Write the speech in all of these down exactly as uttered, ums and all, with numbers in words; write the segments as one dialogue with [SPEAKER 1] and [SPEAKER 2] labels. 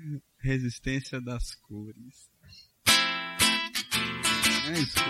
[SPEAKER 1] Resistência das cores. É isso.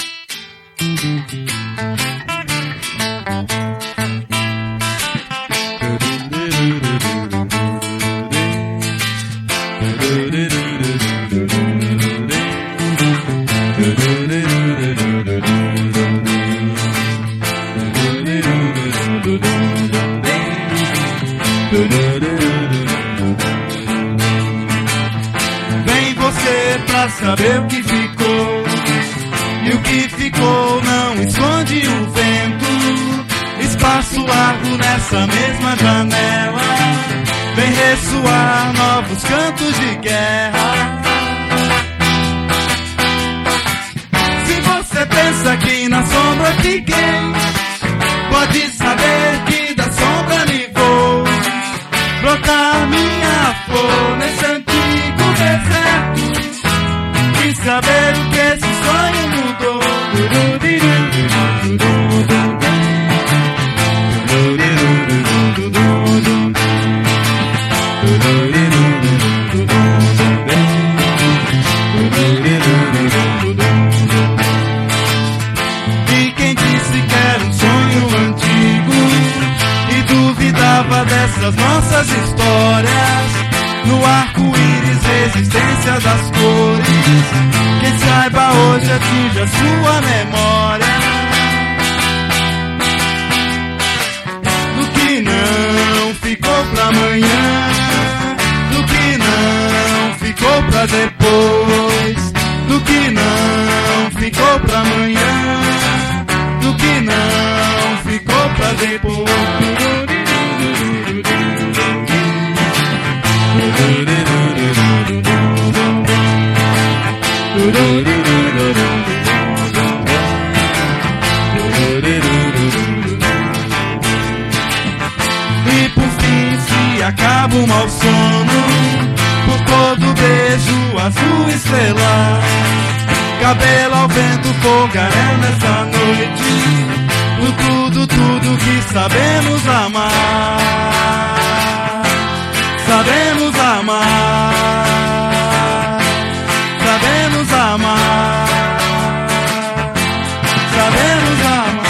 [SPEAKER 2] Vem você pra saber o que ficou, e o que ficou não esconde o vento. Espaço largo nessa mesma janela, vem ressoar novos cantos de guerra. Se você pensa que na sombra fiquei, pode saber que da sombra me vou brotar minha flor nesse antigo deserto, e saber o que esse sonho mudou. E quem disse que era um sonho antigo e duvidava dessas nossas histórias, no arco-íris resistência das cores, quem saiba hoje atinge a sua memória. Do que não ficou pra amanhã, do que não ficou pra depois, do que não ficou pra amanhã, do que não ficou pra depois. E por fim se acaba o mau sono, por todo beijo azul estrelar, cabelo ao vento, fogaréu nessa noite, por tudo, tudo que sabemos amar. Sabemos amar, sabemos amar, sabemos amar.